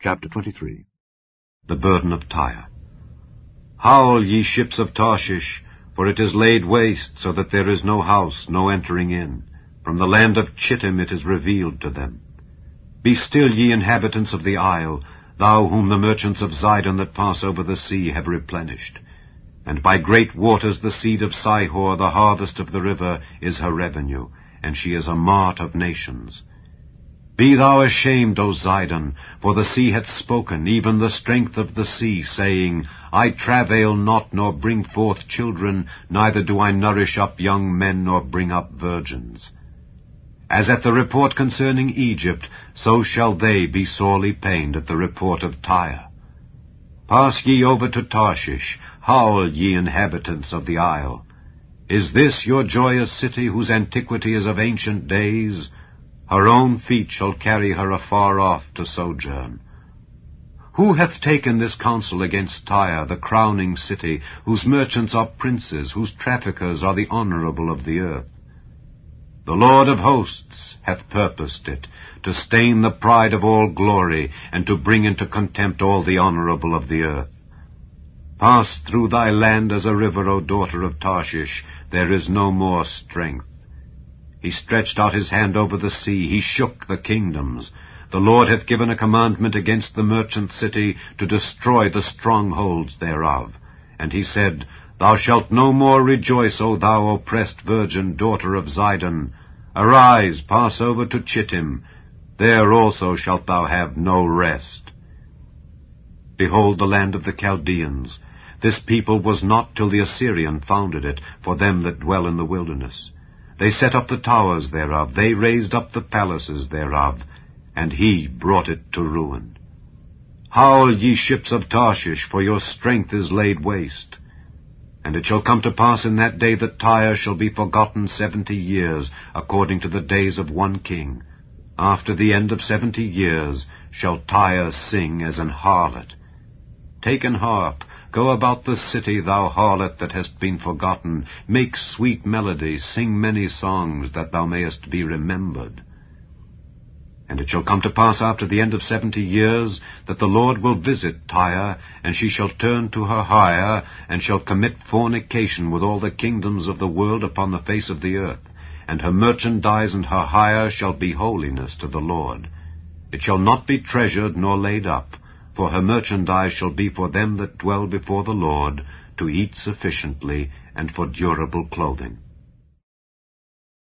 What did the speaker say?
Chapter 23. The Burden of Tyre. Howl, ye ships of Tarshish, for it is laid waste, so that there is no house, no entering in. From the land of Chittim it is revealed to them. Be still, ye inhabitants of the isle, thou whom the merchants of Zidon that pass over the sea have replenished. And by great waters the seed of Sihor, the harvest of the river, is her revenue, and she is a mart of nations. Be thou ashamed, O Zidon, for the sea hath spoken, even the strength of the sea, saying, I travail not, nor bring forth children, neither do I nourish up young men, nor bring up virgins. As at the report concerning Egypt, so shall they be sorely pained at the report of Tyre. Pass ye over to Tarshish, howl, ye inhabitants of the isle. Is this your joyous city, whose antiquity is of ancient days? Her own feet shall carry her afar off to sojourn. Who hath taken this counsel against Tyre, the crowning city, whose merchants are princes, whose traffickers are the honorable of the earth? The Lord of hosts hath purposed it, to stain the pride of all glory, and to bring into contempt all the honorable of the earth. Pass through thy land as a river, O daughter of Tarshish, there is no more strength. He stretched out his hand over the sea, he shook the kingdoms. The Lord hath given a commandment against the merchant city, to destroy the strongholds thereof. And he said, Thou shalt no more rejoice, O thou oppressed virgin, daughter of Zidon. Arise, pass over to Chittim. There also shalt thou have no rest. Behold the land of the Chaldeans. This people was not till the Assyrian founded it, for them that dwell in the wilderness. They set up the towers thereof, they raised up the palaces thereof, and he brought it to ruin. Howl, ye ships of Tarshish, for your strength is laid waste. And it shall come to pass in that day that Tyre shall be forgotten 70 years, according to the days of one king. After the end of 70 years shall Tyre sing as an harlot. Take an harp, go about the city, thou harlot that hast been forgotten. Make sweet melody, sing many songs, that thou mayest be remembered. And it shall come to pass after the end of 70 years, that the Lord will visit Tyre, and she shall turn to her hire, and shall commit fornication with all the kingdoms of the world upon the face of the earth. And her merchandise and her hire shall be holiness to the Lord. It shall not be treasured nor laid up, for her merchandise shall be for them that dwell before the Lord, to eat sufficiently, and for durable clothing.